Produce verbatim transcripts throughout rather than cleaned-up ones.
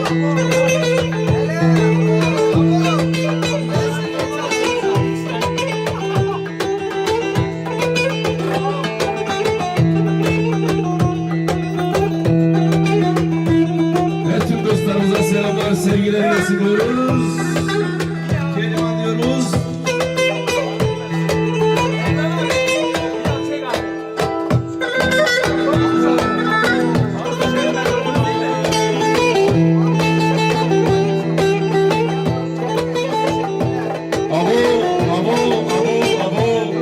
Sevgiler sunuyoruz. Keliman diyoruz. Abo, abo, abo, abo.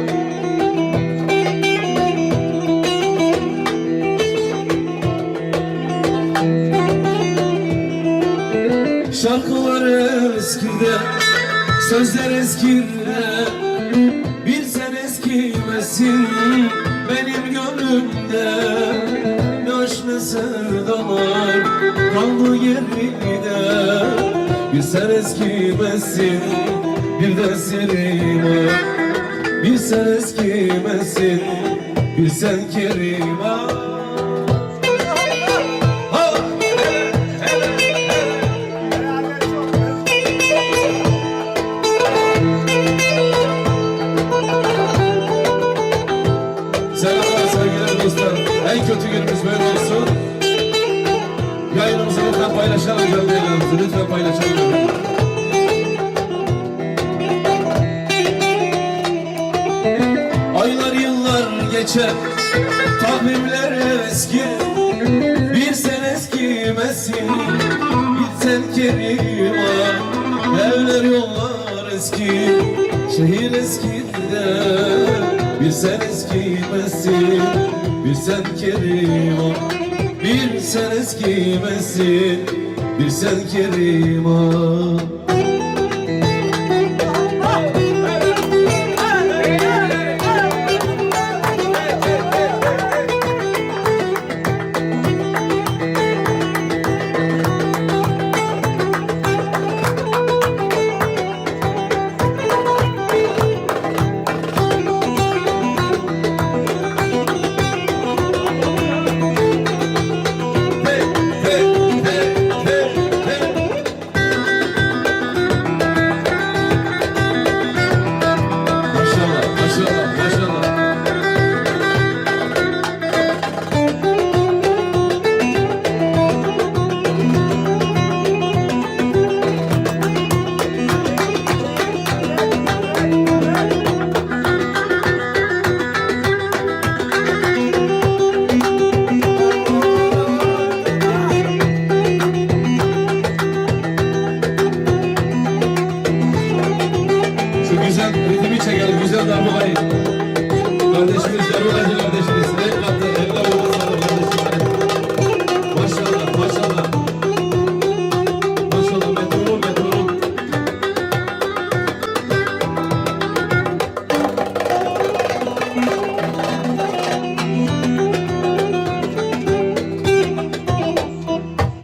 Şarkılar eskide, sözler eskide. Bir sen eskimesin benim gönlümde. Ne aşk ne sevdalar kaldı geride. Bir sen eskimesin bir de Serima. Bir sen eskimesin bir sen Kerima. Selamlar, sevgiler dostlar. En kötü günümüz böyle olsun. Yayınımızı lütfen paylaşalım, canlı yayınımızı lütfen paylaşalım. Aylar yıllar geçer, takvimler eski. Bir sen eskimesin, bir sen Kerima. Evler yollar eski, şehir eskide. Bir sen eskimesin, bir sen Kerima. Bir sen eskimesin, bir sen Kerima. Güzel ritmi çekelim, güzel darbukayı.